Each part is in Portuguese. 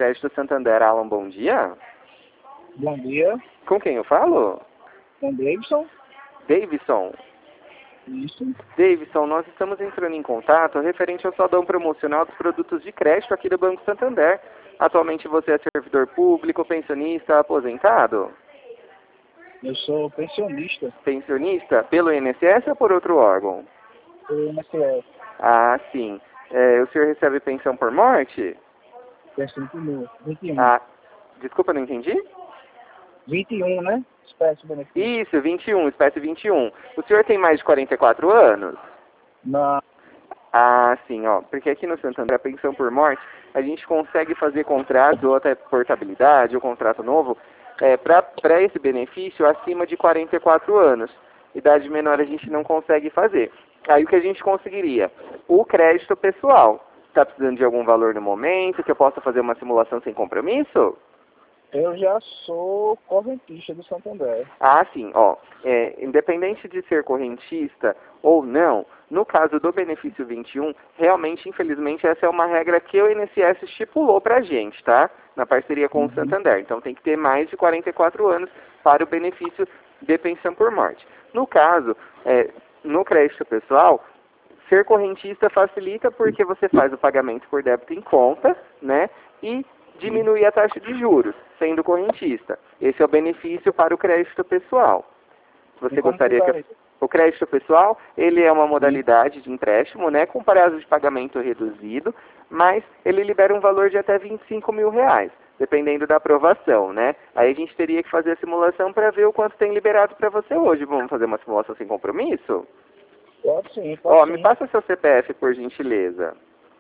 Crédito Santander. Alan, bom dia. Bom dia, Com quem eu falo? com Davidson. Davidson. Isso. Davidson, nós estamos entrando em contato referente ao saldão promocional dos produtos de crédito aqui do Banco Santander. Atualmente você é servidor público, pensionista, aposentado? Eu sou pensionista Pensionista pelo INSS ou por outro órgão? do INSS. Ah, sim. O senhor recebe pensão por morte? Penso no 21. Ah, desculpa, não entendi? 21, né? Espécie de benefício. Isso, 21, espécie 21. O senhor tem mais de 44 anos? Não. Ah, sim, ó. Porque aqui no Santander, a pensão por morte, a gente consegue fazer contratos ou até portabilidade ou contrato novo para esse benefício acima de 44 anos. Idade menor a gente não consegue fazer. Aí o que a gente conseguiria? O crédito pessoal. Está precisando de algum valor no momento, que eu possa fazer uma simulação sem compromisso? Eu já sou correntista do Santander. Ah, sim, ó, independente de ser correntista ou não, no caso do benefício 21, realmente, infelizmente, essa é uma regra que o INSS estipulou pra gente, tá? Na parceria com o Santander. Então tem que ter mais de 44 anos para o benefício de pensão por morte. No caso, no crédito pessoal, ser correntista facilita porque você faz o pagamento por débito em conta, né? E diminui a taxa de juros, sendo correntista. Esse é o benefício para o crédito pessoal. Você gostaria que o crédito pessoal, ele é uma modalidade de empréstimo, né, com prazo de pagamento reduzido, mas ele libera um valor de até R$ 25.000, dependendo da aprovação, né? Aí a gente teria que fazer a simulação para ver o quanto tem liberado para você hoje. Vamos fazer uma simulação sem compromisso? Pode sim, Ó, pode me sim. passa seu CPF, por gentileza.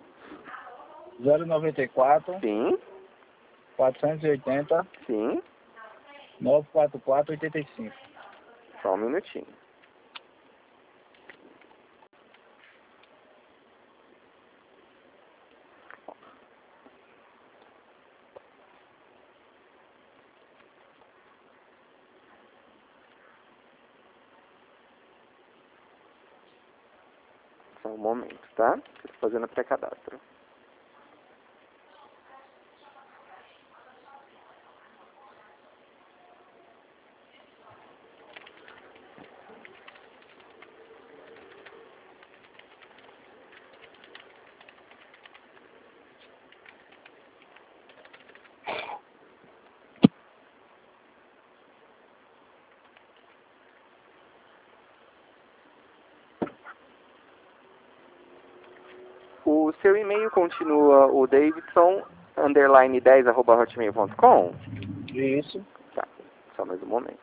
094 Sim, 480 sim. 944 85. Só um minutinho. Só um momento, tá? Estou fazendo a pré-cadastro. O seu e-mail continua o davidson_10@hotmail.com? Isso. Tá, só mais um momento.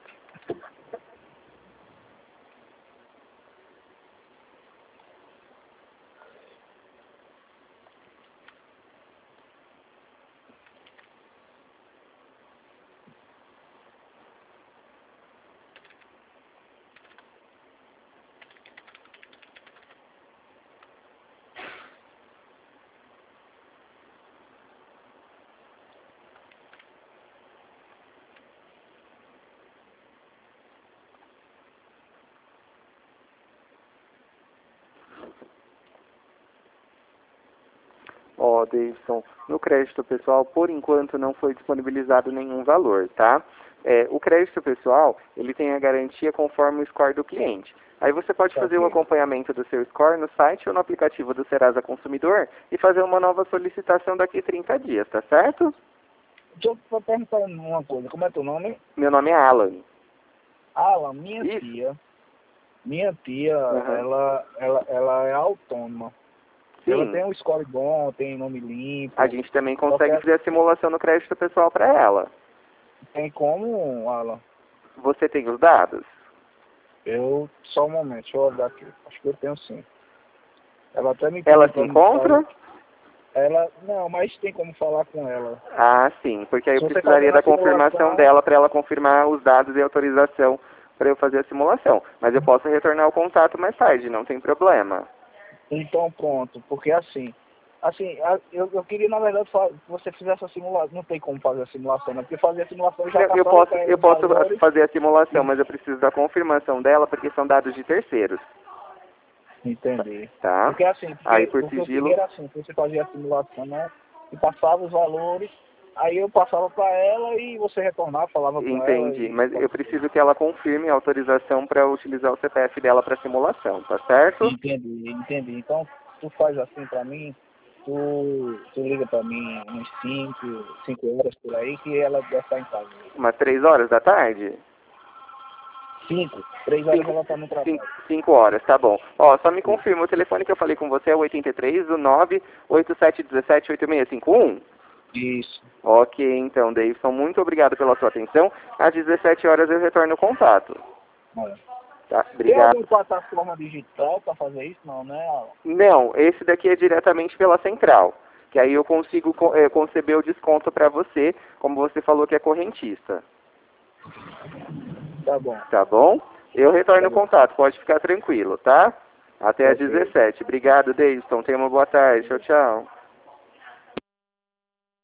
Ó, Davidson, no crédito pessoal, por enquanto, não foi disponibilizado nenhum valor, tá? O crédito pessoal, ele tem a garantia conforme o score do cliente. Aí você pode fazer o acompanhamento do seu score no site ou no aplicativo do Serasa Consumidor e fazer uma nova solicitação daqui a 30 dias, tá certo? Deixa eu perguntar uma coisa. Como é teu nome? Meu nome é Alan. Alan, minha Isso. tia. Minha tia, Uhum. ela é autônoma. Ela Sim, tem um score bom, tem nome limpo. a gente também Só consegue que fazer a simulação no crédito pessoal para ela. tem como, Alan? Você tem os dados? Só um momento, deixa eu olhar aqui. Acho que eu tenho sim. Ela até me Ela pediu se pra me encontra? não, mas tem como falar com ela. Ah, sim, porque aí eu Se você precisaria fazendo da a confirmação simulação, dela para ela confirmar os dados e autorização para eu fazer a simulação. Mas eu posso retornar o contato mais tarde, não tem problema. então pronto, porque eu queria na verdade que você fizesse a simulação, não tem como fazer a simulação, né? Porque fazer a simulação já Eu passaram posso, para eu os posso valores. fazer a simulação, mas eu preciso da confirmação dela porque são dados de terceiros, Entender. tá? Porque Aí por o que eu queria sigilo, era assim, que você fazia a simulação, né? E passava os valores, Aí eu passava para ela e você retornava, falava com ela. Entendi, E... mas eu preciso que ela confirme a autorização para utilizar o CPF dela para simulação, tá certo? Entendi. Então, tu faz assim para mim, tu liga para mim uns 5 horas por aí, que ela deve estar em casa. Umas 3 horas da tarde? 3 horas ela tá no trabalho. 5 horas, tá bom. Ó, só me confirma, o telefone que eu falei com você é o 83, o 987178651? Isso. Ok, então, Davidson, muito obrigado pela sua atenção. Às 17 horas eu retorno o contato. É. Tá, Tem obrigado. alguma plataforma digital para fazer isso? Não, né? Não, esse daqui é diretamente pela central, que aí eu consigo conceber o desconto para você, como você falou que é correntista. Tá bom. Tá bom? Eu retorno Tá o bom. contato, pode ficar tranquilo, tá? Até às Ok. 17. Obrigado, Davidson. Tenha uma boa tarde. Tchau, tchau.